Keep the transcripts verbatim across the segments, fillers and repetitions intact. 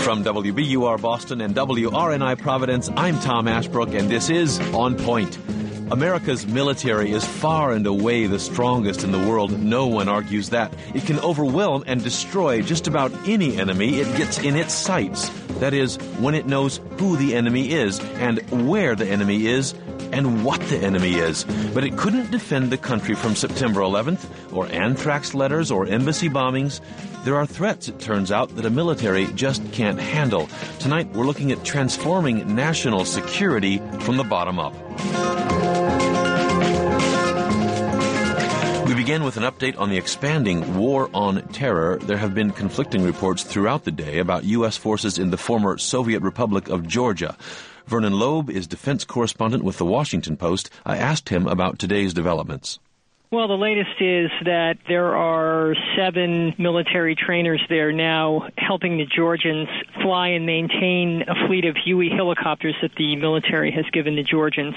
From W B U R Boston and W R N I Providence, I'm Tom Ashbrook, and this is On Point. America's military is far and away the strongest in the world. No one argues that. It can overwhelm and destroy just about any enemy it gets in its sights. That is, when it knows who the enemy is and where the enemy is and what the enemy is. But it couldn't defend the country from September eleventh, or anthrax letters, or embassy bombings. There are threats, it turns out, that a military just can't handle. Tonight, we're looking at transforming national security from the bottom up. We begin with an update on the expanding war on terror. There have been conflicting reports throughout the day about U S forces in the former Soviet Republic of Georgia. Vernon Loeb is defense correspondent with The Washington Post. I asked him about today's developments. Well, the latest is that there are seven military trainers there now helping the Georgians fly and maintain a fleet of Huey helicopters that the military has given the Georgians.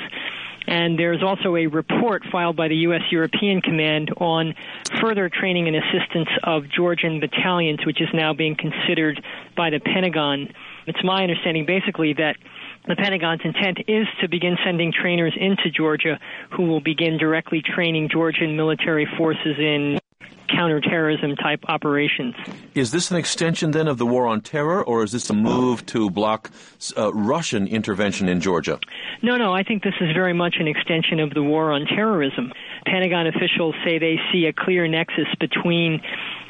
And there's also a report filed by the U S European Command on further training and assistance of Georgian battalions, which is now being considered by the Pentagon. It's my understanding, basically, that the Pentagon's intent is to begin sending trainers into Georgia who will begin directly training Georgian military forces in counterterrorism-type operations. Is this an extension, then, of the war on terror, or is this a move to block uh, Russian intervention in Georgia? No, no, I think this is very much an extension of the war on terrorism. Pentagon officials say they see a clear nexus between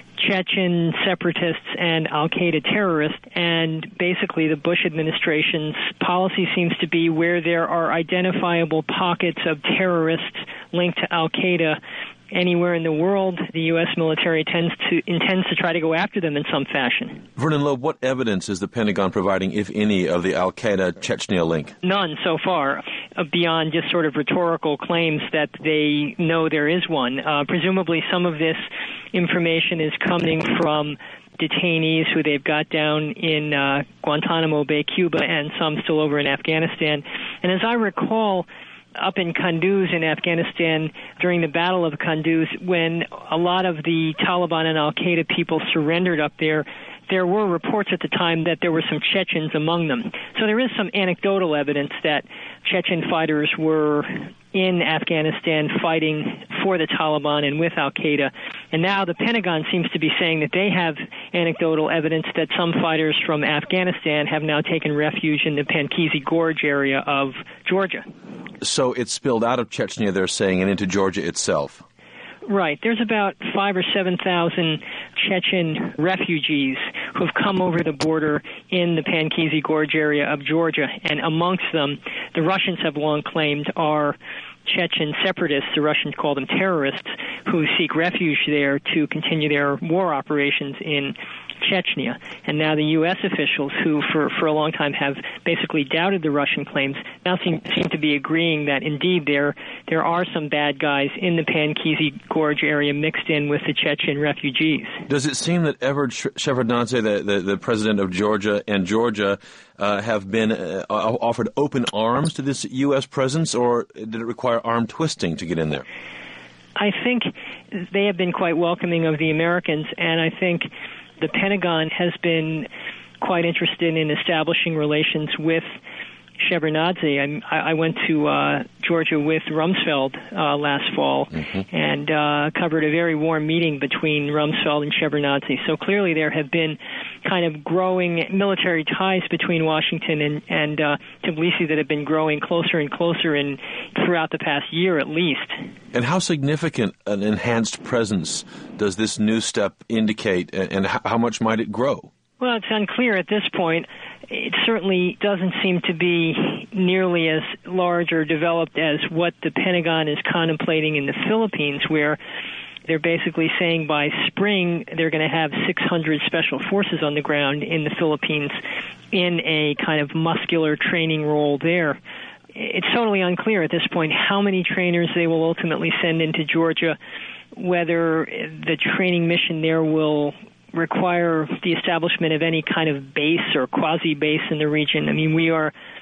Chechen separatists and al-Qaeda terrorists, and basically the Bush administration's policy seems to be where there are identifiable pockets of terrorists linked to al-Qaeda anywhere in the world, the U S military tends to intends to try to go after them in some fashion. Vernon Loeb, what evidence is the Pentagon providing, if any, of the al-Qaeda Chechnya link? None so far, uh, beyond just sort of rhetorical claims that they know there is one. Uh, presumably some of this information is coming from detainees who they've got down in uh, Guantanamo Bay, Cuba, and some still over in Afghanistan. And as I recall, up in Kunduz in Afghanistan during the Battle of Kunduz, when a lot of the Taliban and al-Qaeda people surrendered up there, there were reports at the time that there were some Chechens among them. So there is some anecdotal evidence that Chechen fighters were in Afghanistan fighting for the Taliban and with al-Qaeda. And now the Pentagon seems to be saying that they have anecdotal evidence that some fighters from Afghanistan have now taken refuge in the Pankisi Gorge area of Georgia. So it's spilled out of Chechnya, they're saying, and into Georgia itself. Right. There's about five or seven thousand Chechen refugees who've come over the border in the Pankisi Gorge area of Georgia, and amongst them, the Russians have long claimed are Chechen separatists, the Russians call them terrorists, who seek refuge there to continue their war operations in Chechnya. And now the U S officials, who for, for a long time have basically doubted the Russian claims, now seem, seem to be agreeing that indeed there there are some bad guys in the Pankisi Gorge area mixed in with the Chechen refugees. Does it seem that Everett Shevardnadze, the, the, the president of Georgia, and Georgia uh, have been uh, offered open arms to this U S presence, or did it require arm twisting to get in there? I think they have been quite welcoming of the Americans, and I think the Pentagon has been quite interested in establishing relations with Shevardnadze. I, I went to uh, Georgia with Rumsfeld uh, last fall mm-hmm. and uh, covered a very warm meeting between Rumsfeld and Shevardnadze. So clearly there have been kind of growing military ties between Washington and, and uh, Tbilisi that have been growing closer and closer in, throughout the past year at least. And how significant an enhanced presence does this new step indicate, and, and how much might it grow? Well, it's unclear at this point. It certainly doesn't seem to be nearly as large or developed as what the Pentagon is contemplating in the Philippines, where they're basically saying by spring they're going to have six hundred special forces on the ground in the Philippines in a kind of muscular training role there. It's totally unclear at this point how many trainers they will ultimately send into Georgia, whether the training mission there will require the establishment of any kind of base or quasi-base in the region. I mean, we are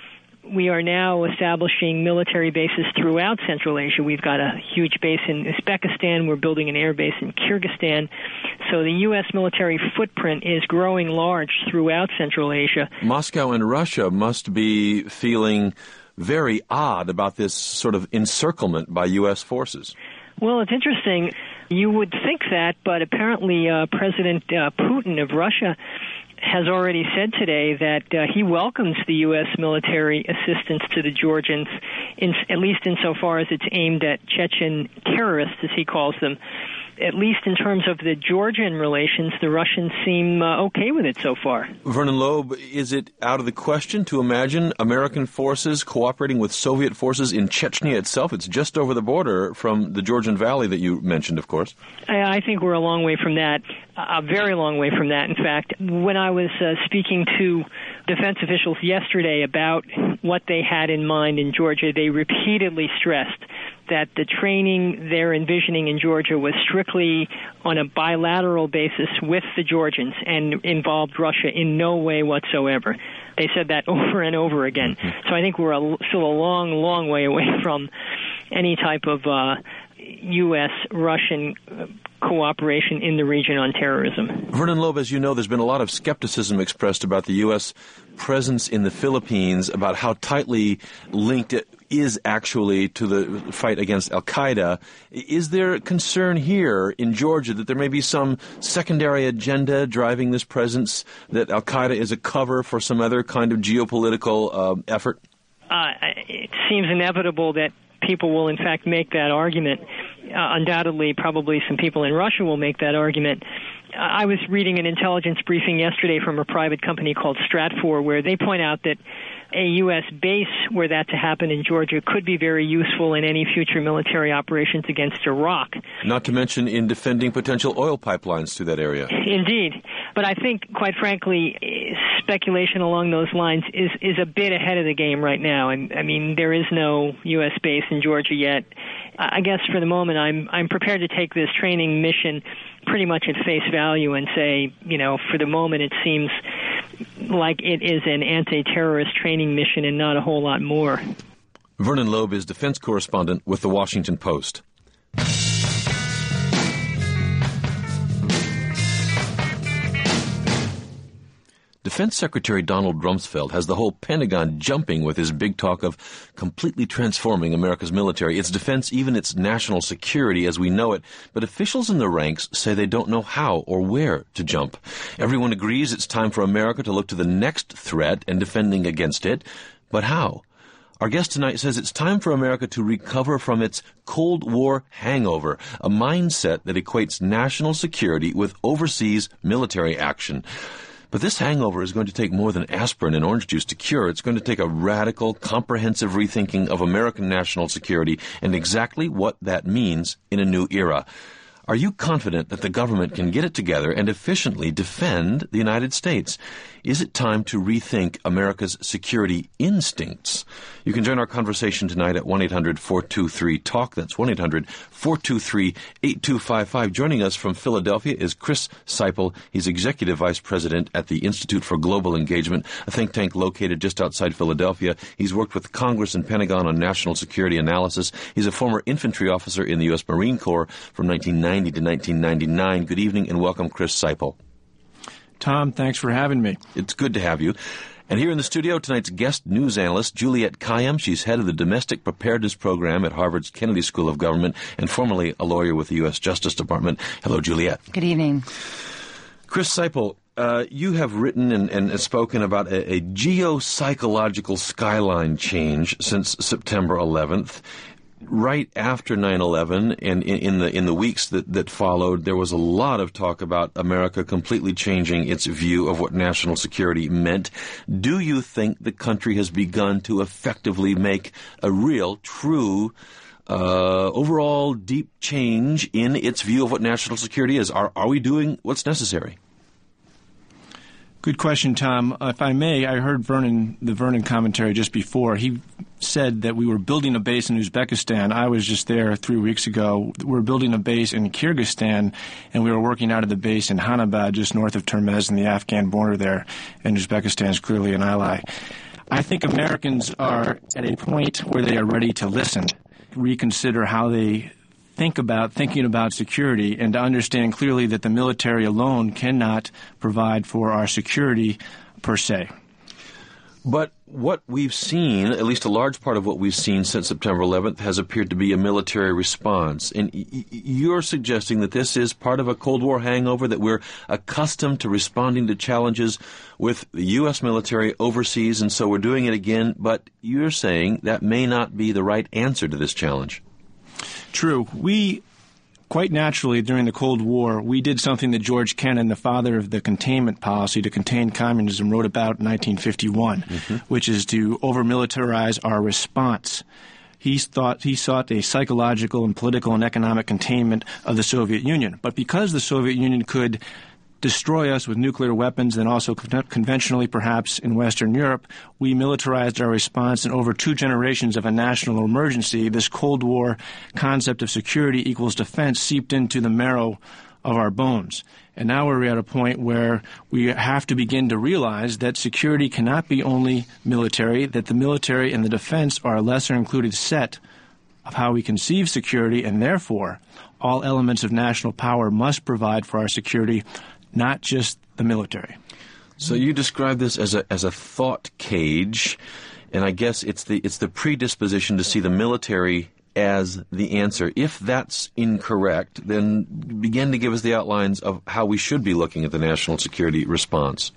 we are now establishing military bases throughout Central Asia. We've got a huge base in Uzbekistan. We're building an air base in Kyrgyzstan. So the U S military footprint is growing large throughout Central Asia. Moscow and Russia must be feeling very odd about this sort of encirclement by U S forces. Well, it's interesting. You would think that, but apparently uh, President uh, Putin of Russia has already said today that uh, he welcomes the U S military assistance to the Georgians, in, at least insofar as it's aimed at Chechen terrorists, as he calls them. At least in terms of the Georgian relations, the Russians seem uh, okay with it so far. Vernon Loeb, is it out of the question to imagine American forces cooperating with Soviet forces in Chechnya itself? It's just over the border from the Georgian Valley that you mentioned, of course. I, I think we're a long way from that, a very long way from that. In fact, when I was uh, speaking to defense officials yesterday about what they had in mind in Georgia, they repeatedly stressed that the training they're envisioning in Georgia was strictly on a bilateral basis with the Georgians and involved Russia in no way whatsoever. They said that over and over again. So I think we're a, still a long, long way away from any type of uh, U S-Russian cooperation in the region on terrorism. Vernon Loeb, as you know, there's been a lot of skepticism expressed about the U S presence in the Philippines, about how tightly linked it is actually to the fight against al-Qaeda. Is there concern here in Georgia that there may be some secondary agenda driving this presence, that al-Qaeda is a cover for some other kind of geopolitical uh, effort? Uh, it seems inevitable that people will, in fact, make that argument. Uh, undoubtedly, probably some people in Russia will make that argument. Uh, I was reading an intelligence briefing yesterday from a private company called Stratfor, where they point out that a U S base, were that to happen in Georgia, could be very useful in any future military operations against Iraq. Not to mention in defending potential oil pipelines through that area. Indeed. But I think, quite frankly, speculation along those lines is, is a bit ahead of the game right now. And I mean, there is no U S base in Georgia yet. I guess for the moment, I'm I'm prepared to take this training mission pretty much at face value and say, you know, for the moment it seems like it is an anti-terrorist training mission and not a whole lot more. Vernon Loeb is defense correspondent with The Washington Post. Defense Secretary Donald Rumsfeld has the whole Pentagon jumping with his big talk of completely transforming America's military, its defense, even its national security as we know it. But officials in the ranks say they don't know how or where to jump. Everyone agrees it's time for America to look to the next threat and defending against it. But how? Our guest tonight says it's time for America to recover from its Cold War hangover, a mindset that equates national security with overseas military action. But this hangover is going to take more than aspirin and orange juice to cure. It's going to take a radical, comprehensive rethinking of American national security and exactly what that means in a new era. Are you confident that the government can get it together and efficiently defend the United States? Is it time to rethink America's security instincts? You can join our conversation tonight at one eight hundred four two three talk. That's one eight hundred four two three eight two five five. Joining us from Philadelphia is Chris Seipel. He's Executive Vice President at the Institute for Global Engagement, a think tank located just outside Philadelphia. He's worked with Congress and Pentagon on national security analysis. He's a former infantry officer in the U S Marine Corps from nineteen ninety to nineteen ninety-nine. Good evening and welcome, Chris Seipel. Tom, thanks for having me. It's good to have you. And here in the studio, tonight's guest news analyst, Juliette Kayyem. She's head of the Domestic Preparedness Program at Harvard's Kennedy School of Government and formerly a lawyer with the U S Justice Department. Hello, Juliette. Good evening. Chris Seipel, uh, you have written and, and spoken about a, a geopsychological skyline change since September eleventh. Right after nine eleven and in, in the in the weeks that, that followed, there was a lot of talk about America completely changing its view of what national security meant. Do you think the country has begun to effectively make a real, true, uh, overall deep change in its view of what national security is? Are, are we doing what's necessary? Good question, Tom. Uh, if I may, I heard Vernon, the Vernon commentary just before. He said that we were building a base in Uzbekistan. I was just there three weeks ago. We're building a base in Kyrgyzstan, and we were working out of the base in Hanabad, just north of Termez, in the Afghan border there, and Uzbekistan is clearly an ally. I think Americans are at a point where they are ready to listen, reconsider how they think about thinking about security, and to understand clearly that the military alone cannot provide for our security per se. But what we've seen, at least a large part of what we've seen since September eleventh, has appeared to be a military response. And y- you're suggesting that this is part of a Cold War hangover, that we're accustomed to responding to challenges with the U S military overseas, and so we're doing it again. But you're saying that may not be the right answer to this challenge. True. We, quite naturally, during the Cold War, we did something that George Kennan, the father of the containment policy to contain communism, wrote about in nineteen fifty-one, mm-hmm. which is to over-militarize our response. He thought he sought a psychological and political and economic containment of the Soviet Union. But because the Soviet Union could destroy us with nuclear weapons and also con- conventionally perhaps in Western Europe, we militarized our response, and over two generations of a national emergency, this Cold War concept of security equals defense seeped into the marrow of our bones. And now we're at a point where we have to begin to realize that security cannot be only military, that the military and the defense are a lesser included set of how we conceive security, and therefore all elements of national power must provide for our security, not just the military. So you describe this as a as a thought cage, and I guess it's the it's the predisposition to see the military as the answer. If that's incorrect, then begin to give us the outlines of how we should be looking at the national security response.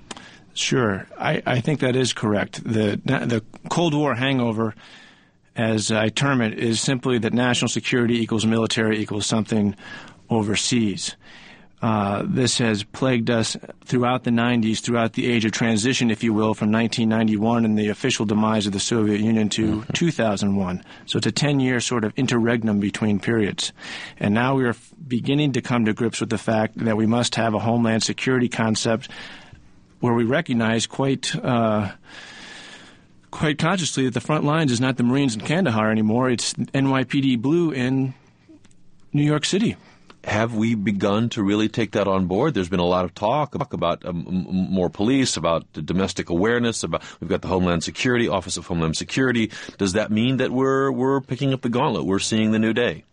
Sure. I, I think that is correct. The the Cold War hangover, as I term it, is simply that national security equals military equals something overseas. Uh, this has plagued us throughout the nineties, throughout the age of transition, if you will, from nineteen ninety-one and the official demise of the Soviet Union to mm-hmm. two thousand one. So it's a ten-year sort of interregnum between periods. And now we are f- beginning to come to grips with the fact that we must have a homeland security concept where we recognize quite uh, quite consciously that the front lines is not the Marines in Kandahar anymore. It's N Y P D Blue in New York City. Have we begun to really take that on board? There's been a lot of talk about um, more police, about domestic awareness, about we've got the Homeland Security, Office of Homeland Security. Does that mean that we're we're picking up the gauntlet? We're seeing the new day?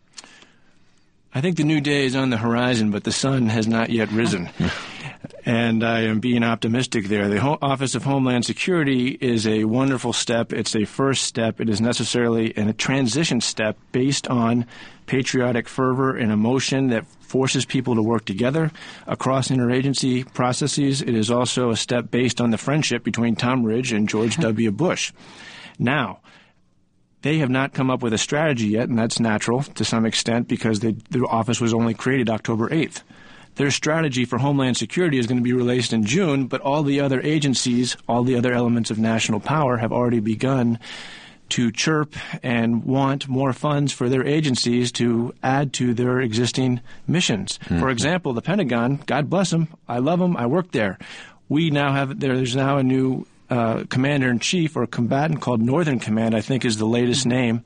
I think the new day is on the horizon, but the sun has not yet risen. And I am being optimistic there. The Ho- Office of Homeland Security is a wonderful step. It's a first step. It is necessarily a transition step based on patriotic fervor and emotion that forces people to work together across interagency processes. It is also a step based on the friendship between Tom Ridge and George W. Bush. Now, they have not come up with a strategy yet, and that's natural to some extent because they, the office was only created October eighth. Their strategy for Homeland Security is going to be released in June, but all the other agencies, all the other elements of national power have already begun to chirp and want more funds for their agencies to add to their existing missions. Mm-hmm. For example, the Pentagon, God bless them, I love them, I work there. We now have, there's now a new uh, commander-in-chief or combatant called Northern Command, I think is the latest name.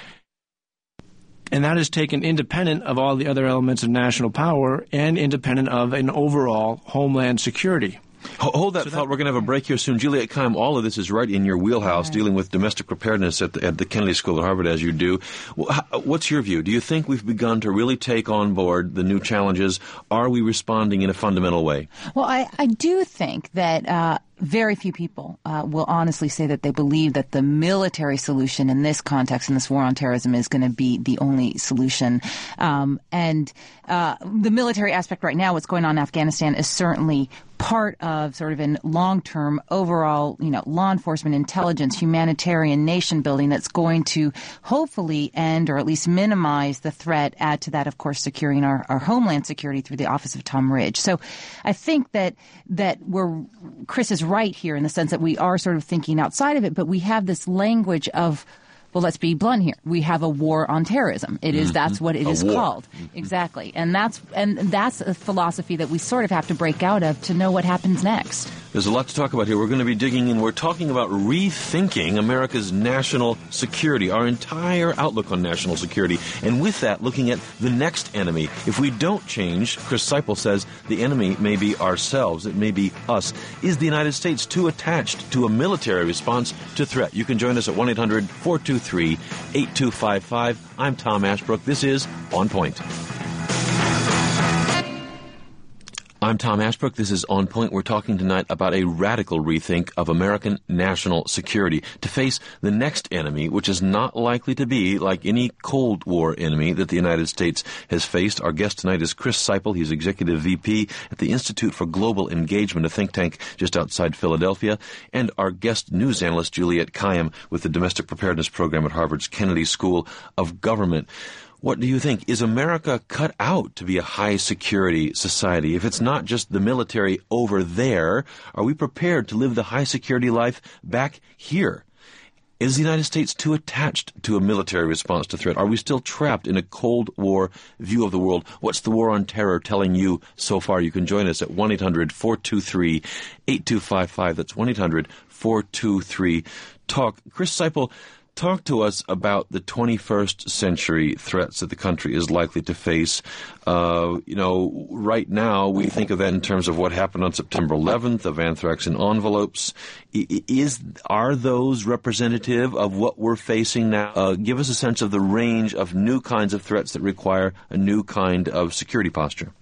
And that is taken independent of all the other elements of national power and independent of an overall homeland security. Hold that so thought. That, We're going to have a break here soon. Juliet Keim, all of this is right in your wheelhouse, right. Dealing with domestic preparedness at the, at the Kennedy School at Harvard, as you do. What's your view? Do you think we've begun to really take on board the new challenges? Are we responding in a fundamental way? Well, I, I do think that uh, very few people uh, will honestly say that they believe that the military solution in this context, in this war on terrorism, is going to be the only solution. Um, and uh, the military aspect right now, what's going on in Afghanistan, is certainly part of sort of a long-term overall, you know, law enforcement, intelligence, humanitarian nation building that's going to hopefully end or at least minimize the threat, add to that, of course, securing our, our homeland security through the Office of Tom Ridge. So I think that that we're, Chris is right here in the sense that we are sort of thinking outside of it, but we have this language of, well, let's be blunt here. We have a war on terrorism. It is, mm-hmm. that's what it a is war. called. Mm-hmm. Exactly. And that's, and that's a philosophy that we sort of have to break out of to know what happens next. There's a lot to talk about here. We're going to be digging in. We're talking about rethinking America's national security, our entire outlook on national security. And with that, looking at the next enemy. If we don't change, Chris Seipel says, the enemy may be ourselves. It may be us. Is the United States too attached to a military response to threat? You can join us at one eight hundred four two three eight two five five. I'm Tom Ashbrook. This is On Point. I'm Tom Ashbrook. This is On Point. We're talking tonight about a radical rethink of American national security to face the next enemy, which is not likely to be like any Cold War enemy that the United States has faced. Our guest tonight is Chris Seipel. He's Executive V P at the Institute for Global Engagement, a think tank just outside Philadelphia, and our guest news analyst, Juliette Kayyem, with the Domestic Preparedness Program at Harvard's Kennedy School of Government. What do you think? Is America cut out to be a high-security society? If it's not just the military over there, are we prepared to live the high-security life back here? Is the United States too attached to a military response to threat? Are we still trapped in a Cold War view of the world? What's the war on terror telling you so far? You can join us at one eight hundred four two three eight two five five. That's one eight hundred four two three talk. Chris Seipel, talk to us about the twenty-first century threats that the country is likely to face. Uh, you know, right now we think of that in terms of what happened on September eleventh, of anthrax in envelopes. Is are those representative of what we're facing now? Uh, give us a sense of the range of new kinds of threats that require a new kind of security posture.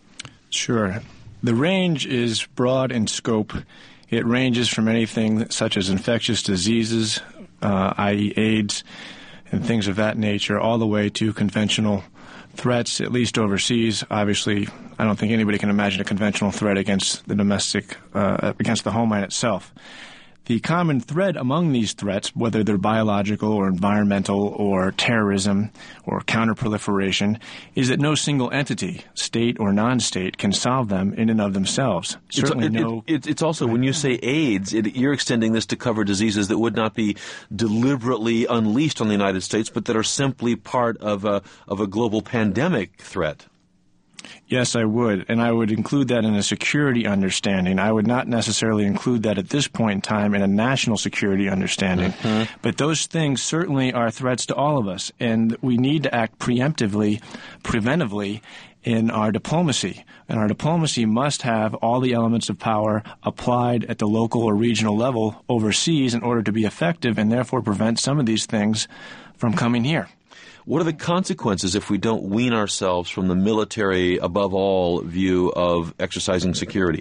Sure. The range is broad in scope. It ranges from anything such as infectious diseases, Uh, that is. AIDS, and things of that nature, all the way to conventional threats, at least overseas. Obviously, I don't think anybody can imagine a conventional threat against the domestic, uh, against the homeland itself. The common thread among these threats, whether they're biological or environmental or terrorism or counterproliferation, is that no single entity, state or non-state, can solve them in and of themselves. Certainly it's, it, no. It, it, it's also, when you say AIDS, it, you're extending this to cover diseases that would not be deliberately unleashed on the United States, but that are simply part of a, of a global pandemic threat. Yes, I would, and I would include that in a security understanding. I would not necessarily include that at this point in time in a national security understanding. Mm-hmm. But those things certainly are threats to all of us, and we need to act preemptively, preventively in our diplomacy. And our diplomacy must have all the elements of power applied at the local or regional level overseas in order to be effective and therefore prevent some of these things from coming here. What are the consequences if we don't wean ourselves from the military, above all, view of exercising security?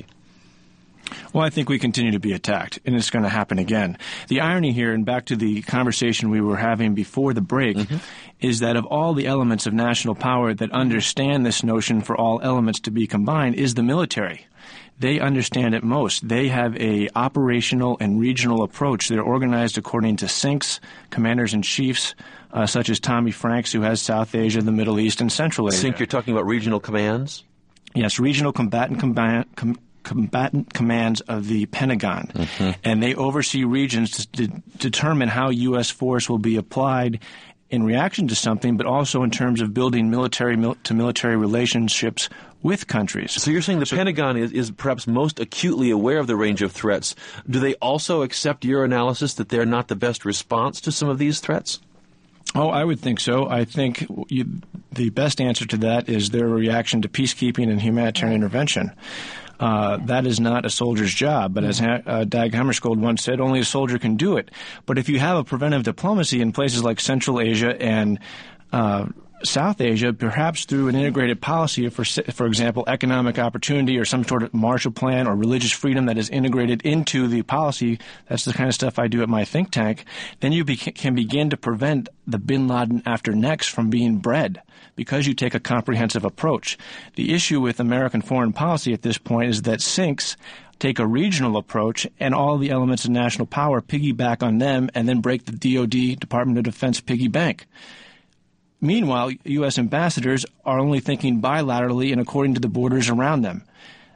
Well, I think we continue to be attacked, and it's going to happen again. The irony here, and back to the conversation we were having before the break, mm-hmm. is that of all the elements of national power that understand this notion for all elements to be combined is the military. They understand it most. They have a operational and regional approach. They're organized according to C I N Cs, commanders-in-chiefs, uh, such as Tommy Franks, who has South Asia, the Middle East, and Central Asia. C I N C, you're talking about regional commands? Yes, regional combatant combat, com, combatant commands of the Pentagon. Mm-hmm. And they oversee regions to de- determine how U S force will be applied in reaction to something, but also in terms of building military-to-military relationships with countries. So you're saying the so, Pentagon is, is perhaps most acutely aware of the range of threats. Do they also accept your analysis that they're not the best response to some of these threats? Oh, I would think so. I think you, the best answer to that is their reaction to peacekeeping and humanitarian intervention. Uh, that is not a soldier's job, but as uh, Dag Hammarskjöld once said, only a soldier can do it. But if you have a preventive diplomacy in places like Central Asia and uh, South Asia, perhaps through an integrated policy, for for example, economic opportunity or some sort of Marshall Plan or religious freedom that is integrated into the policy, that's the kind of stuff I do at my think tank, then you be- can begin to prevent the bin Laden after next from being bred, because you take a comprehensive approach. The issue with American foreign policy at this point is that C I N Cs take a regional approach and all the elements of national power piggyback on them and then break the D O D, Department of Defense, piggy bank. Meanwhile, U S ambassadors are only thinking bilaterally and according to the borders around them.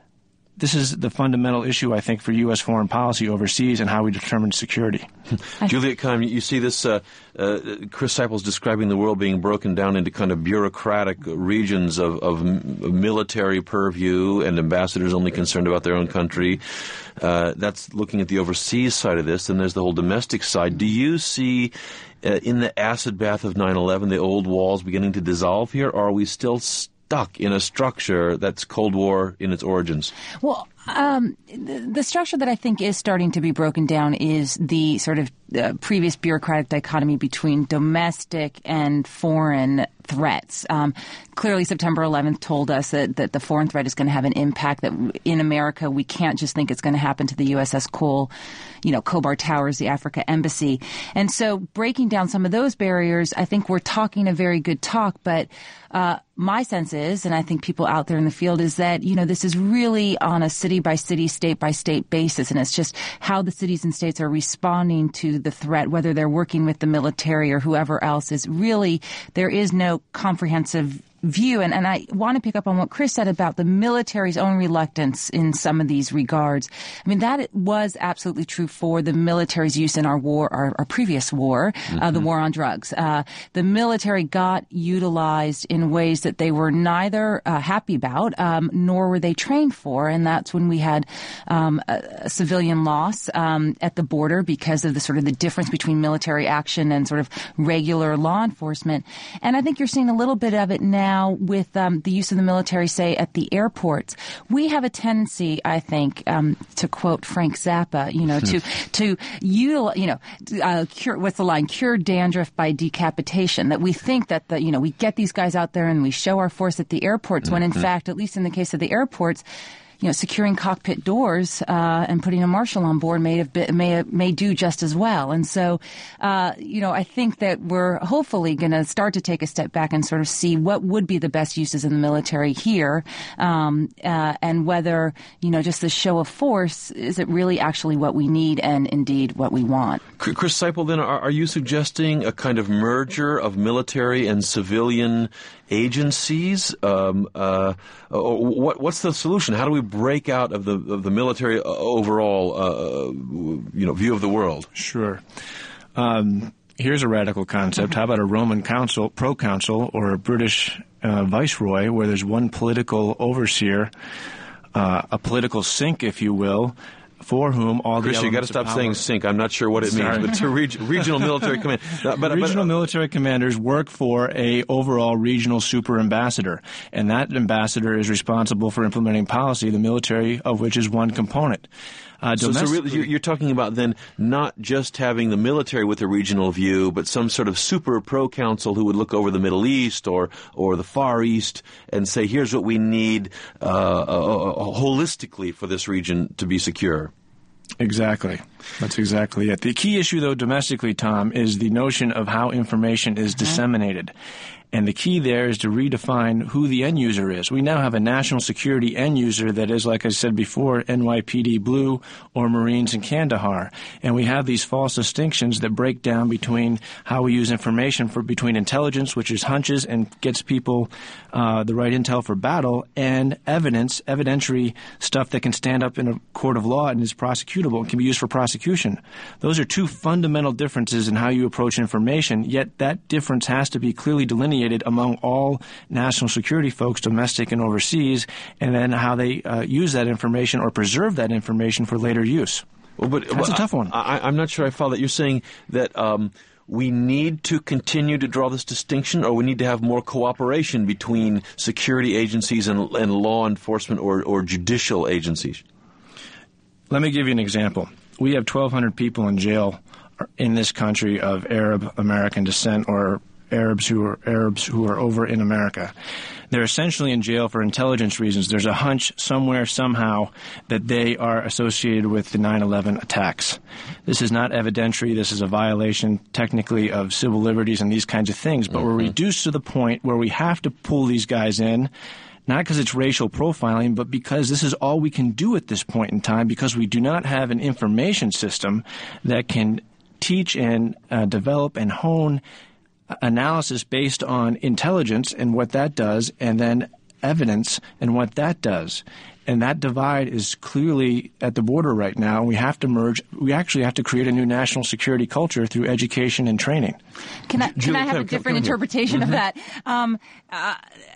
this is the fundamental issue, I think, for U S foreign policy overseas and how we determine security. Juliet Keim, you see this, uh, uh, Chris Sipel's describing the world being broken down into kind of bureaucratic regions of, of military purview and ambassadors only concerned about their own country. Uh, that's looking at the overseas side of this. Then there's the whole domestic side. Do you see uh, in the acid bath of nine eleven the old walls beginning to dissolve here, or are we still stuck in a structure that's Cold War in its origins? Well, um, the, the structure that I think is starting to be broken down is the sort of uh, previous bureaucratic dichotomy between domestic and foreign threats. Um, clearly, September eleventh told us that, that the foreign threat is going to have an impact, that in America we can't just think it's going to happen to the U S S Cole, you know, Khobar Towers, the Africa Embassy. And so breaking down some of those barriers, I think we're talking a very good talk, but uh, my sense is, and I think people out there in the field, is that, you know, this is really on a city-by-city, state-by-state basis, and it's just how the cities and states are responding to the threat, whether they're working with the military or whoever else, is really, there is no comprehensive view. And, and I want to pick up on what Chris said about the military's own reluctance in some of these regards. I mean, that was absolutely true for the military's use in our war, our, our previous war, mm-hmm. uh, the war on drugs. Uh, the military got utilized in ways that they were neither uh, happy about, um, nor were they trained for. And that's when we had um, a, a civilian loss um, at the border because of the sort of the difference between military action and sort of regular law enforcement. And I think you're seeing a little bit of it now. Now, with um, the use of the military, say, at the airports, we have a tendency, I think, um, to quote Frank Zappa, you know, to to utilize, you know, uh, cure, what's the line? Cure dandruff by decapitation. That we think that the, you know, we get these guys out there and we show our force at the airports, mm-hmm. when in fact, at least in the case of the airports, you know, securing cockpit doors uh, and putting a marshal on board may have been, may may do just as well. And so, uh, you know, I think that we're hopefully going to start to take a step back and sort of see what would be the best uses in the military here, um, uh, and whether, you know, just the show of force, is it really actually what we need and indeed what we want? Chris Sipel, then, are, are you suggesting a kind of merger of military and civilian agencies? Um, uh, or what, what's the solution? How do we break out of the of the military overall, uh, you know, view of the world? Sure. Um, here's a radical concept. How about a Roman consul, proconsul, or a British uh, viceroy, where there's one political overseer, uh, a political sink, if you will, for whom all Chris, the you got to stop power, saying sink. I'm not sure what it Sorry. means, but to reg- regional military command. But, but, regional but, military commanders work for a overall regional super ambassador, and that ambassador is responsible for implementing policy, the military of which is one component. Uh, so, so really, you're talking about then not just having the military with a regional view, but some sort of super pro-council who would look over the Middle East or or the Far East and say, here's what we need uh, uh, uh, holistically for this region to be secure. Exactly. That's exactly it. The key issue, though, domestically, Tom, is the notion of how information is disseminated. And the key there is to redefine who the end user is. We now have a national security end user that is, like I said before, N Y P D Blue or Marines in Kandahar. And we have these false distinctions that break down between how we use information for between intelligence, which is hunches and gets people uh, the right intel for battle, and evidence, evidentiary stuff that can stand up in a court of law and is prosecutable and can be used for prosecution. Those are two fundamental differences in how you approach information, yet that difference has to be clearly delineated among all national security folks, domestic and overseas, and then how they uh, use that information or preserve that information for later use. Well, but That's well, a tough one. I, I'm not sure I follow that. You're saying that um, we need to continue to draw this distinction, or we need to have more cooperation between security agencies and, and law enforcement or, or judicial agencies? Let me give you an example. We have twelve hundred people in jail in this country of Arab American descent or Arabs who are Arabs who are over in America. They're essentially in jail for intelligence reasons. There's a hunch somewhere, somehow, that they are associated with the nine eleven attacks. This is not evidentiary. This is a violation, technically, of civil liberties and these kinds of things. But mm-hmm. we're reduced to the point where we have to pull these guys in, not because it's racial profiling, but because this is all we can do at this point in time, because we do not have an information system that can teach and uh, develop and hone analysis based on intelligence and what that does, and then evidence and what that does. And that divide is clearly at the border right now. We have to merge. We actually have to create a new national security culture through education and training. Can I, can I have a different interpretation mm-hmm. of that? Um, uh,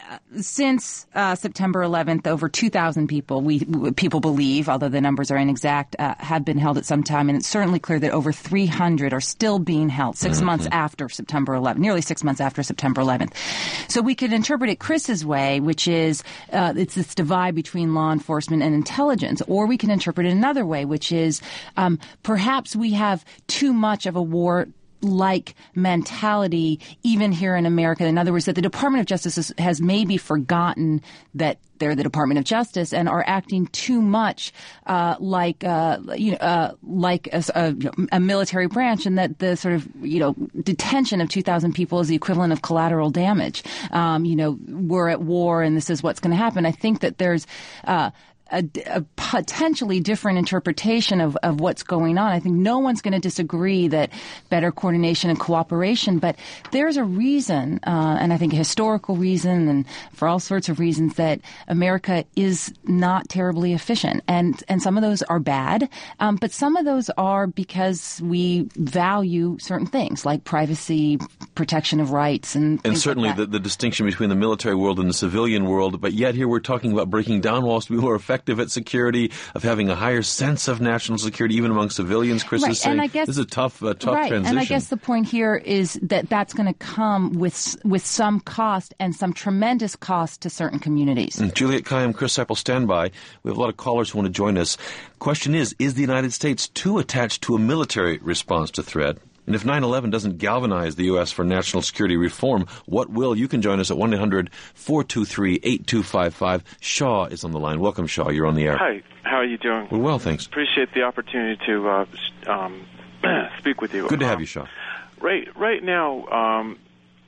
since uh, September eleventh, over two thousand people, we people believe, although the numbers are inexact, uh, have been held at some time. And it's certainly clear that over three hundred are still being held six mm-hmm. months after September eleventh, nearly six months after September eleventh. So we could interpret it Chris's way, which is uh, it's this divide between law enforcement and intelligence. Or we can interpret it another way, which is um, perhaps we have too much of a war like mentality even here in America. In other words, that the Department of Justice has, has maybe forgotten that they're the Department of Justice and are acting too much uh, like uh, you know uh, like a, a, a military branch, and that the sort of you know detention of two thousand people is the equivalent of collateral damage. Um, you know, we're at war and this is what's going to happen. I think that there's uh, A, a potentially different interpretation of, of what's going on. I think no one's going to disagree that better coordination and cooperation, but there's a reason, uh, and I think a historical reason, and for all sorts of reasons, that America is not terribly efficient. And, and some of those are bad, um, but some of those are because we value certain things like privacy, protection of rights, and And certainly like the, the distinction between the military world and the civilian world, but yet here we're talking about breaking down walls to be more effective at security, of having a higher sense of national security even among civilians. Chris right. is saying and I guess, this is a tough, uh, tough right. transition. And I guess the point here is that that's going to come with with some cost and some tremendous cost to certain communities. And Juliette Kayyem, Chris Seipel, stand by. We have a lot of callers who want to join us. Question is, is the United States too attached to a military response to threat? And if nine eleven doesn't galvanize the U S for national security reform, what will? You can join us at one eight hundred four two three eight two five five. Shaw is on the line. Welcome, Shaw. You're on the air. Hi. How are you doing? We're well, thanks. Appreciate the opportunity to uh, um, speak with you. Good to have um, you, Shaw. Right. Right now, um,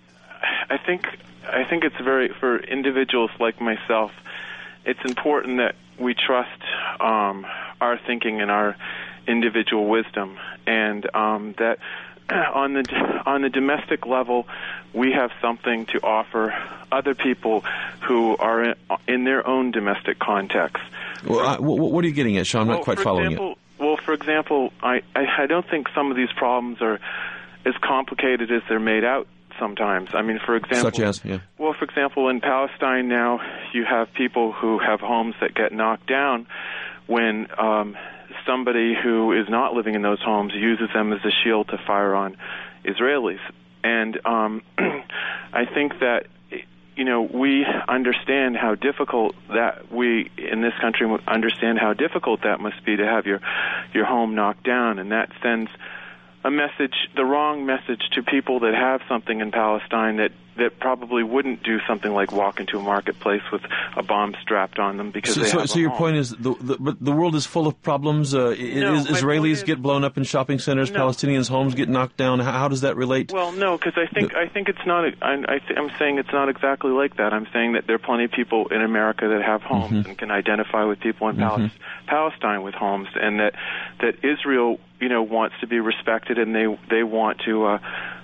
I think I think it's very for individuals like myself. It's important that we trust um, our thinking and our individual wisdom, and um, that on the on the domestic level, we have something to offer other people who are in, in their own domestic context. Well, I, what are you getting at, Shaw? I'm well, not quite for following example, it. Well, for example, I, I I don't think some of these problems are as complicated as they're made out sometimes. I mean, for example, such as yeah. Well, for example, in Palestine now, you have people who have homes that get knocked down when um, somebody who is not living in those homes uses them as a shield to fire on Israelis. And um, I think that, you know, we understand how difficult that we in this country understand how difficult that must be to have your your home knocked down, and that sends a message, the wrong message, to people that have something in Palestine that, that probably wouldn't do something like walk into a marketplace with a bomb strapped on them because so, they so, have so a your home. point is the, the but the world is full of problems. Uh, No, is, my Israelis point is- get blown up in shopping centers. No. Palestinians' homes get knocked down. How, how does that relate? Well, no, because I think I think it's not. I, I th- I'm saying it's not exactly like that. I'm saying that there are plenty of people in America that have homes Mm-hmm. and can identify with people in Pal- Palestine with homes, and that that Israel, you know, wants to be respected, and they they want to. Uh,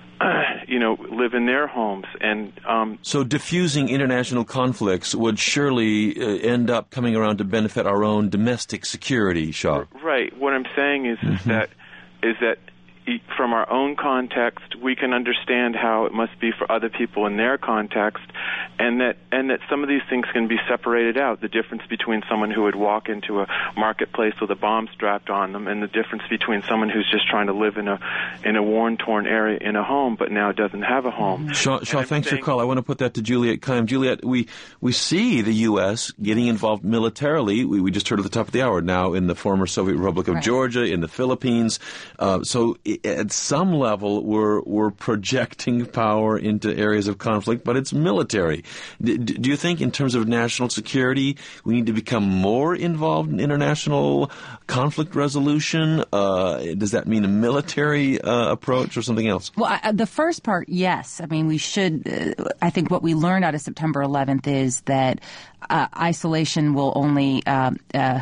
you know, live in their homes. And um, So diffusing international conflicts would surely uh, end up coming around to benefit our own domestic security, Shaw. right. What I'm saying is, Mm-hmm. is that is that e- from our own context, we can understand how it must be for other people in their context, and that and that some of these things can be separated out. The difference between someone who would walk into a marketplace with a bomb strapped on them, and the difference between someone who's just trying to live in a in a worn-torn area in a home, but now doesn't have a home. Shaw, Shaw I'm thanks for saying- your call. I want to put that to Juliette Kayyem. Juliette, we, we see the U S getting involved militarily. We, we just heard at the top of the hour now in the former Soviet Republic of Right. Georgia, in the Philippines. Uh, so i- at some level, we're, we're projecting power into areas of conflict, but it's military. D- do you think in terms of national security, we need to become more involved in international conflict resolution? Uh, does that mean a military uh, approach or something else? Well, I, the first part, yes. I mean, we should. Uh, I think what we learned out of September eleventh is that uh, isolation will only uh, uh,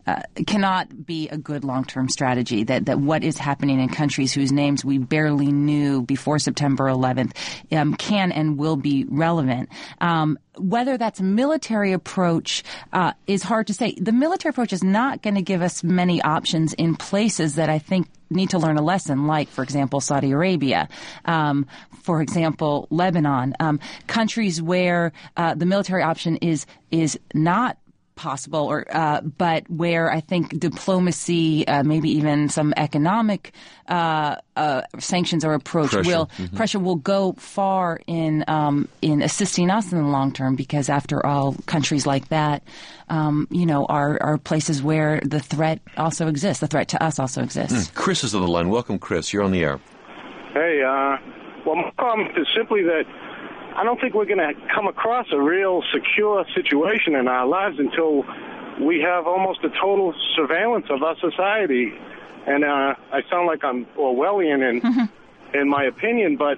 uh, cannot be a good long-term strategy. That that what is happening in countries whose names we barely knew before September eleventh um, can and will be relevant. Um, Whether that's a military approach uh, is hard to say. The military approach is not going to give us many options in places that I think need to learn a lesson, like, for example, Saudi Arabia, um, for example, Lebanon, um, countries where uh, the military option is is not possible, or uh, but where I think diplomacy, uh, maybe even some economic uh, uh, sanctions or approach pressure. will Mm-hmm. pressure will go far in um, in assisting us in the long term. Because after all, countries like that, um, you know, are are places where the threat also exists. The threat to us also exists. Mm. Chris is on the line. Welcome, Chris. You're on the air. Hey, uh, well, my problem is simply that I don't think we're going to come across a real secure situation in our lives until we have almost a total surveillance of our society. And uh, I sound like I'm Orwellian in mm-hmm. in my opinion, but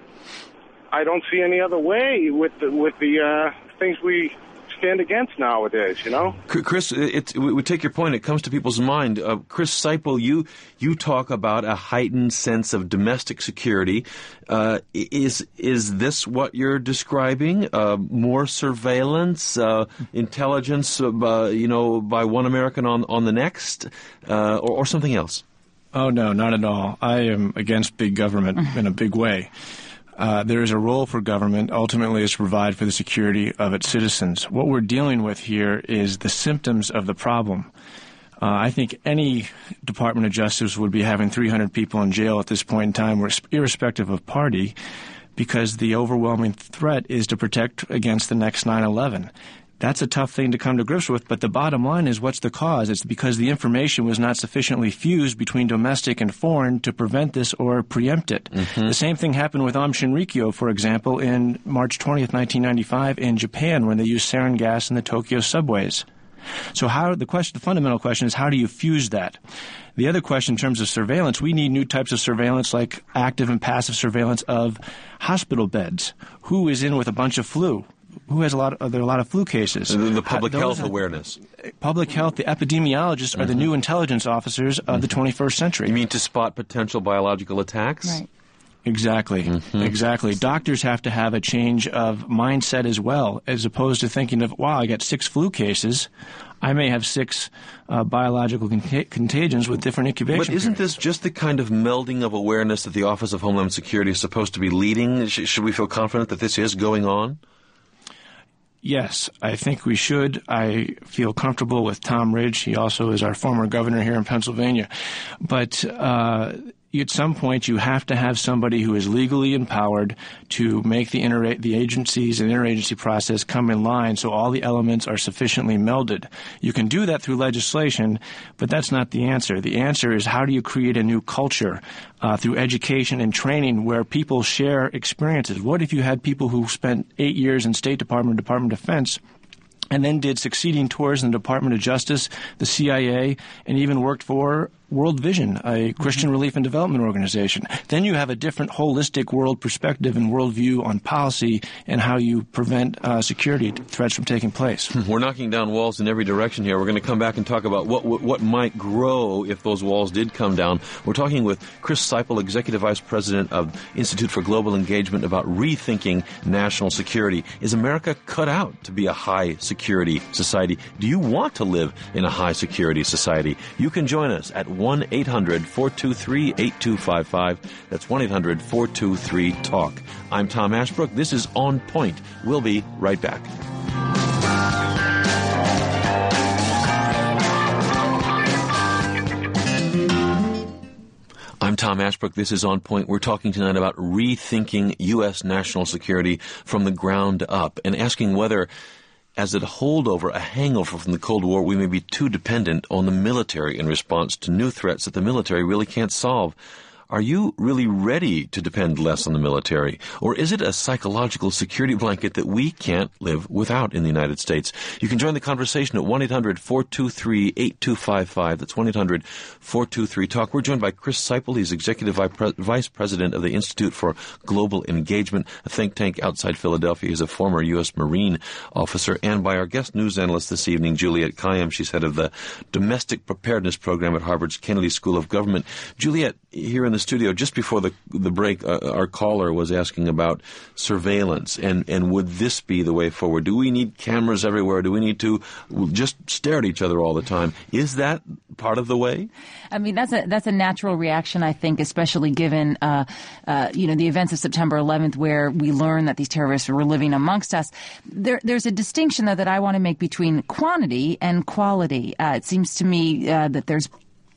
I don't see any other way with the, with the uh, things we stand against nowadays, you know? Chris, it, it, we take your point. It comes to people's mind. Uh, Chris Seipel, you you talk about a heightened sense of domestic security. Uh, is is this what you're describing? Uh, more surveillance, uh, intelligence, uh, you know, by one American on on the next, uh, or, or something else? Oh no, not at all. I am against big government in a big way. Uh, there is a role for government, ultimately, is to provide for the security of its citizens. What we're dealing with here is the symptoms of the problem. Uh, I think any Department of Justice would be having three hundred people in jail at this point in time, irrespective of party, because the overwhelming threat is to protect against the next nine eleven. That's a tough thing to come to grips with, but the bottom line is, what's the cause? It's because the information was not sufficiently fused between domestic and foreign to prevent this or preempt it. Mm-hmm. The same thing happened with Aum Shinrikyo, for example, in March twentieth, nineteen ninety-five in Japan, when they used sarin gas in the Tokyo subways. So how the question, the fundamental question is, how do you fuse that? The other question in terms of surveillance, we need new types of surveillance, like active and passive surveillance of hospital beds. Who is in with a bunch of flu? Who has a lot of, there are a lot of flu cases. The, the public Those health are, awareness. Public health, the epidemiologists mm-hmm. are the new intelligence officers of mm-hmm. the twenty-first century. You mean to spot potential biological attacks? Right. Exactly. Mm-hmm. Exactly. Doctors have to have a change of mindset as well, as opposed to thinking of, wow, I got six flu cases. I may have six uh, biological cont- contagions with different incubation But isn't periods. this just the kind of melding of awareness that the Office of Homeland Security is supposed to be leading? Sh- should we feel confident that this is going on? Yes, I think we should. I feel comfortable with Tom Ridge. He also is our former governor here in Pennsylvania. But uh, at some point, you have to have somebody who is legally empowered to make the inter- the agencies and interagency process come in line so all the elements are sufficiently melded. You can do that through legislation, but that's not the answer. The answer is, how do you create a new culture uh, through education and training where people share experiences? What if you had people who spent eight years in State Department, Department of Defense, and then did succeeding tours in the Department of Justice, the C I A, and even worked for World Vision, a Christian relief and development organization? Then you have a different holistic world perspective and worldview on policy and how you prevent uh, security threats from taking place. We're knocking down walls in every direction here. We're going to come back and talk about what what, what might grow if those walls did come down. We're talking with Chris Seipel, Executive Vice President of Institute for Global Engagement, about rethinking national security. Is America cut out to be a high security society? Do you want to live in a high security society? You can join us at one eight hundred four two three eight two five five. That's one eight hundred four two three talk. I'm Tom Ashbrook. This is On Point. We'll be right back. I'm Tom Ashbrook. This is On Point. We're talking tonight about rethinking U S national security from the ground up and asking whether, as a holdover, a hangover from the Cold War, we may be too dependent on the military in response to new threats that the military really can't solve. Are you really ready to depend less on the military? Or is it a psychological security blanket that we can't live without in the United States? You can join the conversation at one eight hundred four two three eight two five five. That's one eight hundred four two three talk. We're joined by Chris Seipel. He's Executive Vice President of the Institute for Global Engagement, a think tank outside Philadelphia. He's a former U S Marine officer. And by our guest news analyst this evening, Juliette Kayyem. She's head of the Domestic Preparedness Program at Harvard's Kennedy School of Government. Juliette, here in the studio, just before the the break, uh, our caller was asking about surveillance, and, and would this be the way forward? Do we need cameras everywhere? Do we need to just stare at each other all the time? Is that part of the way? I mean, that's a that's a natural reaction, I think, especially given uh, uh, you know the events of September eleventh, where we learned that these terrorists were living amongst us. There, there's a distinction, though, that I want to make between quantity and quality. Uh, it seems to me uh, that there's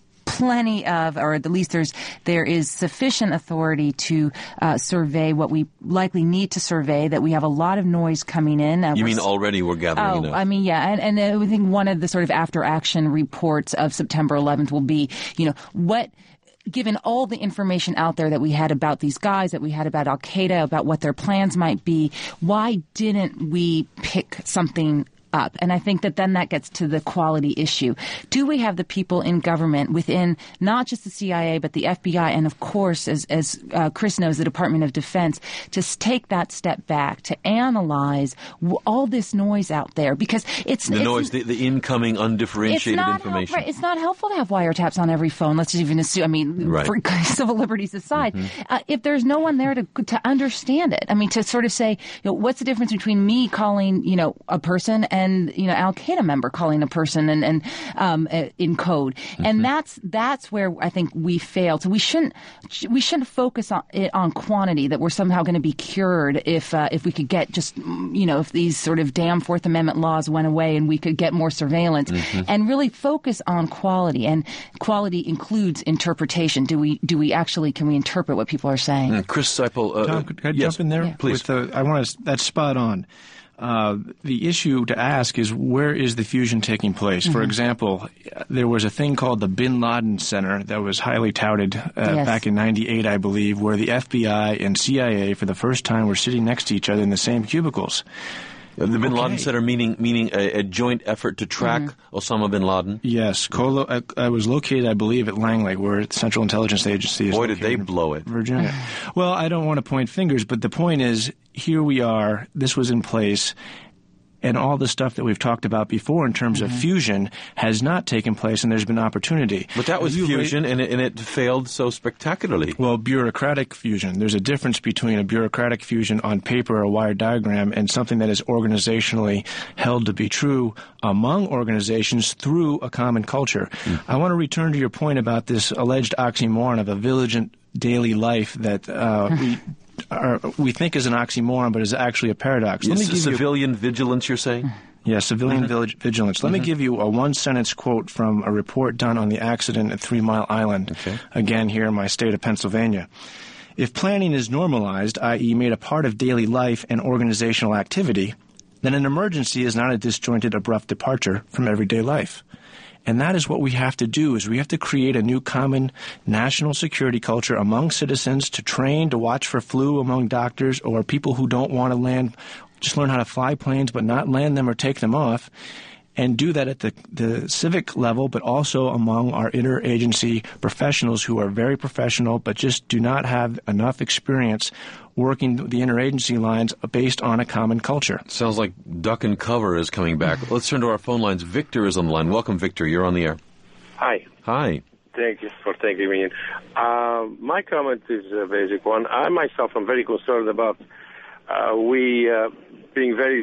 plenty of, or at least there's there is sufficient authority to uh, survey what we likely need to survey, that we have a lot of noise coming in. Uh, you mean already we're gathering oh, enough? I mean, yeah. And, and I think one of the sort of after-action reports of September eleventh will be, you know, what... given all the information out there that we had about these guys, that we had about Al-Qaeda, about what their plans might be, why didn't we pick something up? And I think that then that gets to the quality issue. Do we have the people in government within not just the C I A, but the F B I, and of course, as, as uh, Chris knows, the Department of Defense, to take that step back, to analyze w- all this noise out there? Because it's... The it's, noise, the, the incoming undifferentiated it's information. Help, it's not helpful to have wiretaps on every phone. Let's just even assume, I mean, right. for civil liberties aside, mm-hmm. uh, if there's no one there to to understand it, I mean, to sort of say, you know, what's the difference between me calling, you know, a person and, you know, Al-Qaeda member calling a person and, and um, in code. Mm-hmm. And that's that's where I think we failed. So we shouldn't we shouldn't focus on it on quantity, that we're somehow going to be cured if uh, if we could get just, you know, if these sort of damn Fourth Amendment laws went away and we could get more surveillance, mm-hmm. and really focus on quality. And quality includes interpretation. Do we do we actually can we interpret what people are saying? Mm, Chris Seipel, uh, Tom, could I yes, jump in there? Yeah. Please. With the, I want to. That's spot on. Uh, the issue to ask is, where is the fusion taking place? Mm-hmm. For example, there was a thing called the Bin Laden Center that was highly touted uh, yes. back in ninety-eight, I believe, where the F B I and C I A for the first time were sitting next to each other in the same cubicles. The Bin okay. Laden Center, meaning meaning a, a joint effort to track mm-hmm. Osama bin Laden? Yes. Colo- I, I was located, I believe, at Langley, where the Central Intelligence Agency is Boy, located did they blow it. Virginia. Well, I don't want to point fingers, but the point is, here we are, this was in place, and all the stuff that we've talked about before in terms mm-hmm. of fusion has not taken place, and there's been opportunity. But that was fusion, and it, and it failed so spectacularly. Well, bureaucratic fusion. There's a difference between a bureaucratic fusion on paper or a wired diagram and something that is organizationally held to be true among organizations through a common culture. Mm-hmm. I want to return to your point about this alleged oxymoron of a vigilant daily life that uh, we... Are, we think is an oxymoron, but is actually a paradox. Let me give civilian you, vigilance, you're saying? Yeah, civilian mm-hmm. vigilance. Let mm-hmm. me give you a one-sentence quote from a report done on the accident at Three Mile Island, okay. again here in my state of Pennsylvania. If planning is normalized, that is made a part of daily life and organizational activity, then an emergency is not a disjointed, abrupt departure from everyday life. And that is what we have to do, is we have to create a new common national security culture among citizens, to train, to watch for flu among doctors or people who don't want to land, just learn how to fly planes but not land them or take them off, and do that at the, the civic level, but also among our interagency professionals who are very professional but just do not have enough experience working the interagency lines based on a common culture. Sounds like duck and cover is coming back. Let's turn to our phone lines. Victor is on the line. Welcome, Victor. You're on the air. Hi. Hi. Thank you for taking me in. Uh, my comment is a basic one. I myself am very concerned about uh, we uh, being very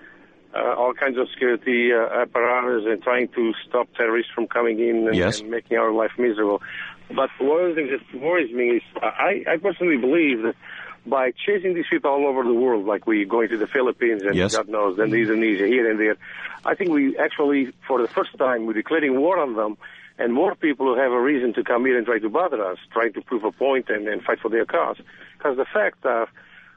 uh, all kinds of security uh, apparatus and trying to stop terrorists from coming in and, yes. and making our life miserable. But one of the things that worries me is I, I personally believe that by chasing these people all over the world, like we going to the Philippines and yes. God knows, then Indonesia, here and there, I think we actually, for the first time, we're declaring war on them, and more people who have a reason to come here and try to bother us, trying to prove a point and, and fight for their cause. Because the fact that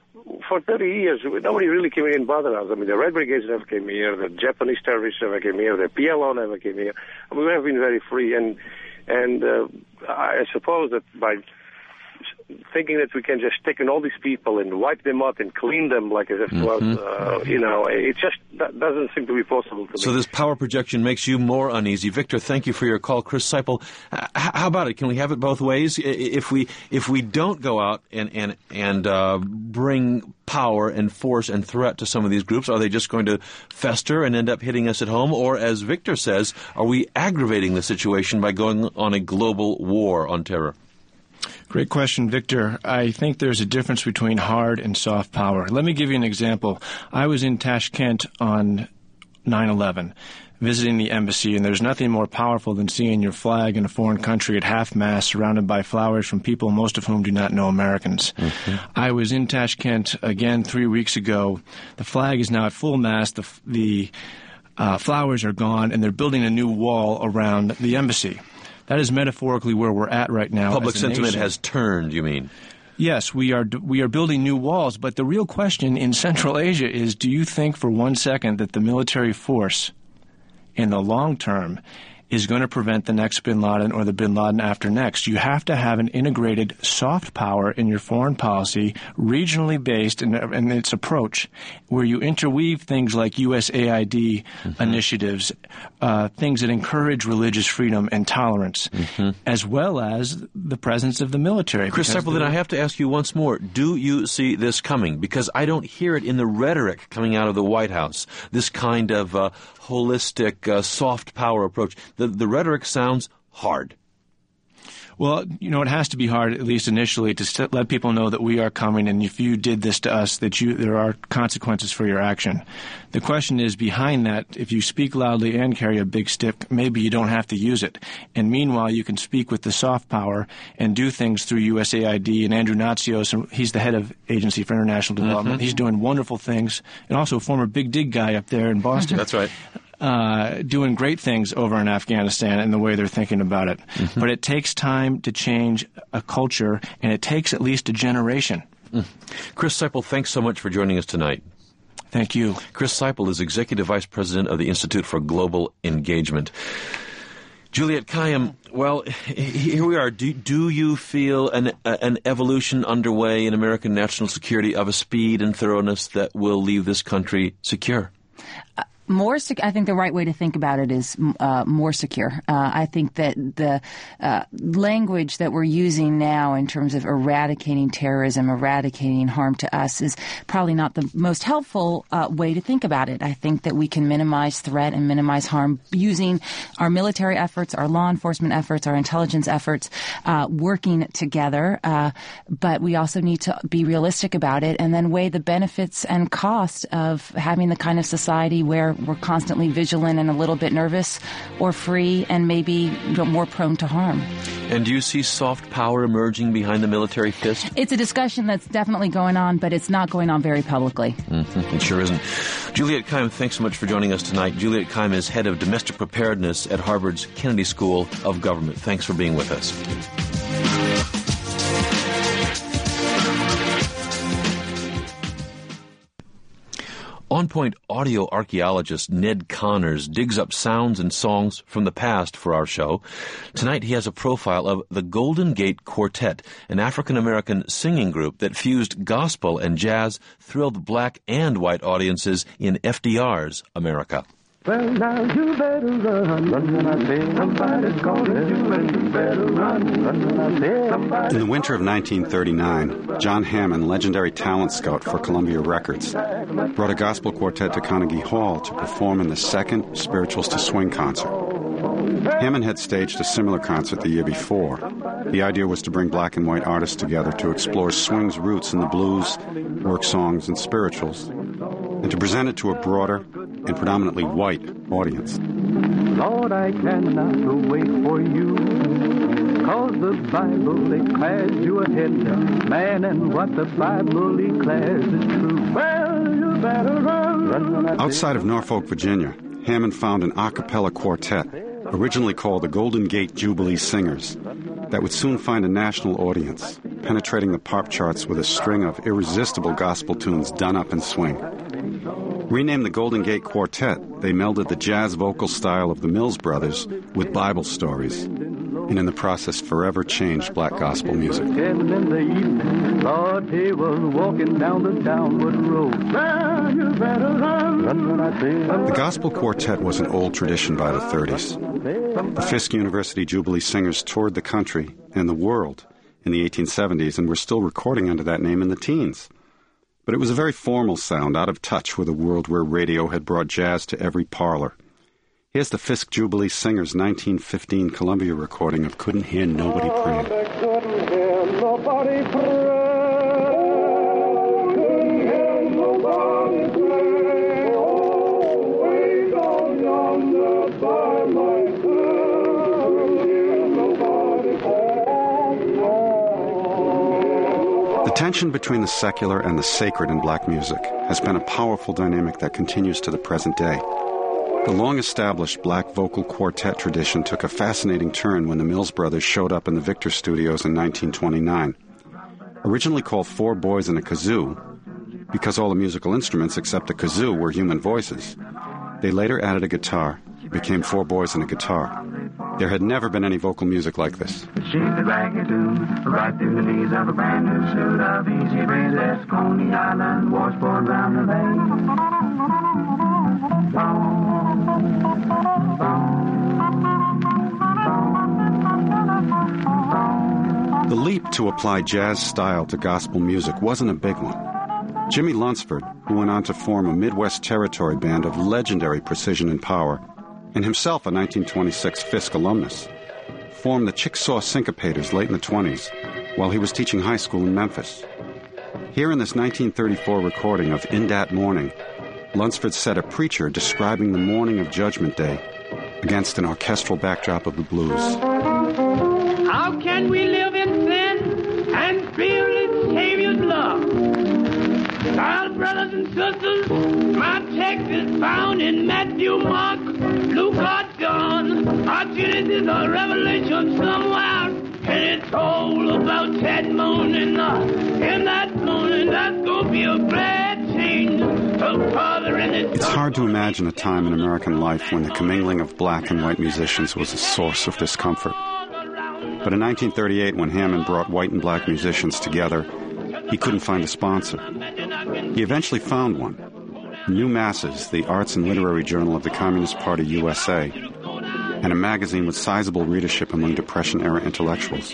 for thirty years, nobody really came in and bothered us. I mean, the Red Brigades never came here, the Japanese terrorists never came here, the P L O never came here. I mean, we have been very free, and and uh, I suppose that by thinking that we can just stick in all these people and wipe them out and clean them like as if it was, uh, you know, it just that doesn't seem to be possible to me. So this power projection makes you more uneasy. Victor, thank you for your call. Chris Seipel, uh, how about it? Can we have it both ways? If we if we don't go out and and and uh, bring power and force and threat to some of these groups, are they just going to fester and end up hitting us at home? Or, as Victor says, are we aggravating the situation by going on a global war on terror? Great question, Victor. I think there's a difference between hard and soft power. Let me give you an example. I was in Tashkent on nine eleven, visiting the embassy, and there's nothing more powerful than seeing your flag in a foreign country at half-mast surrounded by flowers from people, most of whom do not know Americans. Mm-hmm. I was in Tashkent again three weeks ago. The flag is now at full mast. The, the uh, flowers are gone, and they're building a new wall around the embassy. That is metaphorically where we're at right now. Public sentiment nation. has turned, you mean? Yes, we are we are building new walls, but the real question in Central Asia is, do you think for one second that the military force in the long term is going to prevent the next bin Laden or the bin Laden after next? You have to have an integrated soft power in your foreign policy, regionally based in, in its approach, where you interweave things like U S A I D mm-hmm. initiatives, uh, things that encourage religious freedom and tolerance, mm-hmm. as well as the presence of the military. Chris Seipel, then I have to ask you once more, do you see this coming? Because I don't hear it in the rhetoric coming out of the White House, this kind of uh, holistic, uh, soft power approach. The, the rhetoric sounds hard. Well, you know, it has to be hard, at least initially, to st- let people know that we are coming, and if you did this to us, that you there are consequences for your action. The question is, behind that, if you speak loudly and carry a big stick, maybe you don't have to use it. And meanwhile, you can speak with the soft power and do things through U S A I D. And Andrew Natsios, he's the head of Agency for International Development. Mm-hmm. He's doing wonderful things, and also a former Big Dig guy up there in Boston. That's right. Uh, doing great things over in Afghanistan and the way they're thinking about it. Mm-hmm. But it takes time to change a culture, and it takes at least a generation. Mm. Chris Seipel, thanks so much for joining us tonight. Thank you. Chris Seipel is Executive Vice President of the Institute for Global Engagement. Juliette Kayyem, well, here we are. Do, do you feel an, an evolution underway in American national security of a speed and thoroughness that will leave this country secure? Uh, More, sec- I think the right way to think about it is uh, more secure. Uh, I think that the uh, language that we're using now in terms of eradicating terrorism, eradicating harm to us, is probably not the most helpful uh, way to think about it. I think that we can minimize threat and minimize harm using our military efforts, our law enforcement efforts, our intelligence efforts, uh, working together. Uh, but we also need to be realistic about it and then weigh the benefits and cost of having the kind of society where we're constantly vigilant and a little bit nervous, or free and maybe more prone to harm. And do you see soft power emerging behind the military fist? It's a discussion that's definitely going on, but it's not going on very publicly. Mm-hmm. It sure isn't. Juliette Kayyem, thanks so much for joining us tonight. Juliette Kayyem is head of domestic preparedness at Harvard's Kennedy School of Government. Thanks for being with us. On Point audio archaeologist Ned Connors digs up sounds and songs from the past for our show. Tonight he has a profile of the Golden Gate Quartet, an African-American singing group that fused gospel and jazz, thrilled black and white audiences in F D R's America. Well, now you better run, run when I say somebody's calling you, and you better run, run when I say somebody. In the winter of nineteen thirty-nine, John Hammond, legendary talent scout for Columbia Records, brought a gospel quartet to Carnegie Hall to perform in the second Spirituals to Swing concert. Hammond had staged a similar concert the year before. The idea was to bring black and white artists together to explore swing's roots in the blues, work songs, and spirituals, and to present it to a broader and predominantly white audience. Lord, I cannot wait for you, 'cause the Bible declares you a head man, and what the Bible declares is true. Well, you better run, run. Outside of Norfolk, Virginia, Hammond found an a cappella quartet, originally called the Golden Gate Jubilee Singers, that would soon find a national audience, penetrating the pop charts with a string of irresistible gospel tunes done up in swing. Renamed the Golden Gate Quartet, they melded the jazz vocal style of the Mills Brothers with Bible stories. and in the process forever changed black gospel music. In the evening, Lord, he was walking down the downward road. You better run, run when I say run. The gospel quartet was an old tradition by the thirties. The Fisk University Jubilee Singers toured the country and the world in the eighteen seventies and were still recording under that name in the teens. But it was a very formal sound, out of touch with a world where radio had brought jazz to every parlor. Here's the Fisk Jubilee Singers' nineteen fifteen Columbia recording of Couldn't Hear Nobody Pray. Couldn't hear nobody pray. Couldn't hear nobody pray. Oh, way down yonder by myself. Couldn't hear nobody pray. The tension between the secular and the sacred in black music has been a powerful dynamic that continues to the present day. The long-established black vocal quartet tradition took a fascinating turn when the Mills Brothers showed up in the Victor Studios in nineteen twenty-nine. Originally called Four Boys and a Kazoo, because all the musical instruments except the kazoo were human voices, they later added a guitar. It became Four Boys and a Guitar. There had never been any vocal music like this. She's a ragged tune, right through the knees of a brand new suit of easy breezes, Coney Island, washboard round the bay. The leap to apply jazz style to gospel music wasn't a big one. Jimmy Lunsford, who went on to form a Midwest Territory band of legendary precision and power, and himself a nineteen twenty-six Fisk alumnus, formed the Chickasaw Syncopators late in the twenties while he was teaching high school in Memphis. Here in this nineteen thirty-four recording of In Dat Morning, Lunsford set a preacher describing the morning of Judgment Day against an orchestral backdrop of the blues. How can we live in sin and feel its Savior's love? Our brothers and sisters, my text is found in Matthew, Mark, Luke, or John, or Genesis or Revelation somewhere. And it's all about that morning. In that morning, that's going to be a great change. The Father and the It's hard to imagine a time in American life when the commingling of black and white musicians was a source of discomfort. But in nineteen thirty-eight, when Hammond brought white and black musicians together, he couldn't find a sponsor. He eventually found one. New Masses, the arts and literary journal of the Communist Party U S A, and a magazine with sizable readership among Depression-era intellectuals.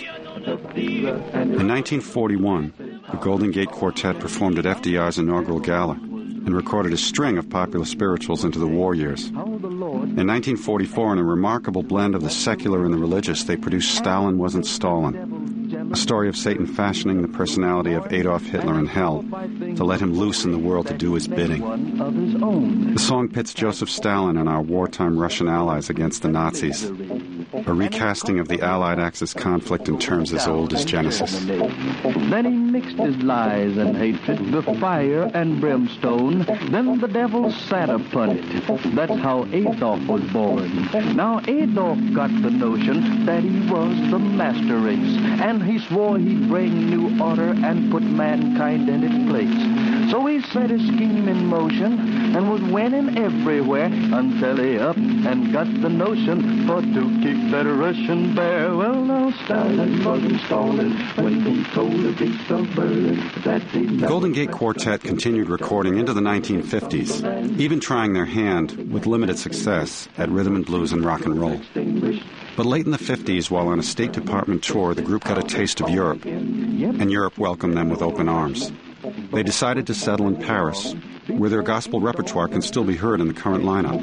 In nineteen forty-one, the Golden Gate Quartet performed at F D R's inaugural gala and recorded a string of popular spirituals into the war years. In nineteen forty-four, in a remarkable blend of the secular and the religious, they produced Stalin Wasn't Stalin, a story of Satan fashioning the personality of Adolf Hitler in hell to let him loose in the world to do his bidding. The song pits Joseph Stalin and our wartime Russian allies against the Nazis, a recasting of the Allied Axis conflict in terms as old as Genesis. Then he mixed his lies and hatred with fire and brimstone. Then the devil sat upon it. That's how Adolf was born. Now Adolf got the notion that he was the master race, and he swore he'd bring new order and put mankind in its place. So he set his scheme in motion and was winning everywhere until he up and got the notion for to kick that Russian bear. Well, now Stalin wasn't stalling when he told the beast of burden that he... The Golden Gate Quartet continued recording into the nineteen fifties, even trying their hand, with limited success, at rhythm and blues and rock and roll. But late in the fifties, while on a State Department tour, the group got a taste of Europe, and Europe welcomed them with open arms. They decided to settle in Paris, where their gospel repertoire can still be heard in the current lineup.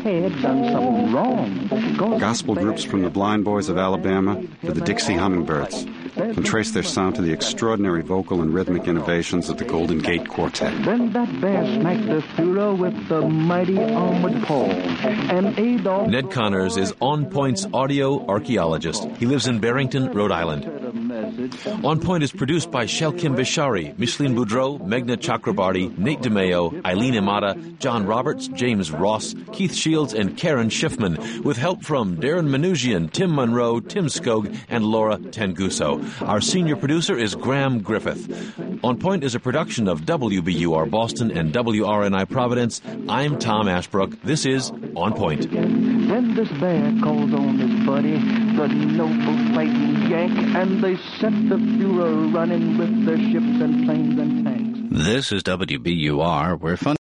Gospel groups from the Blind Boys of Alabama to the Dixie Hummingbirds can trace their sound to the extraordinary vocal and rhythmic innovations of the Golden Gate Quartet. Then that bear smacked the Führer with the mighty armored paw, and Adolf... Ned Connors is On Point's audio archaeologist. He lives in Barrington, Rhode Island. On Point is produced by Shelkim Bishari, Micheline Boudreau, Meghna Chakrabarty, Nate DeMeo, Eileen Imada, John Roberts, James Ross, Keith Shields, and Karen Schiffman, with help from Darren Manoujian, Tim Monroe, Tim Skog, and Laura Tenguso. Our senior producer is Graham Griffith. On Point is a production of W B U R Boston and W R N I Providence. I'm Tom Ashbrook. This is On Point. Then this bear calls on his buddy, the noble fighting Yank, and they set the Fuhrer running with their ships and planes and tanks. This is W B U R, where fun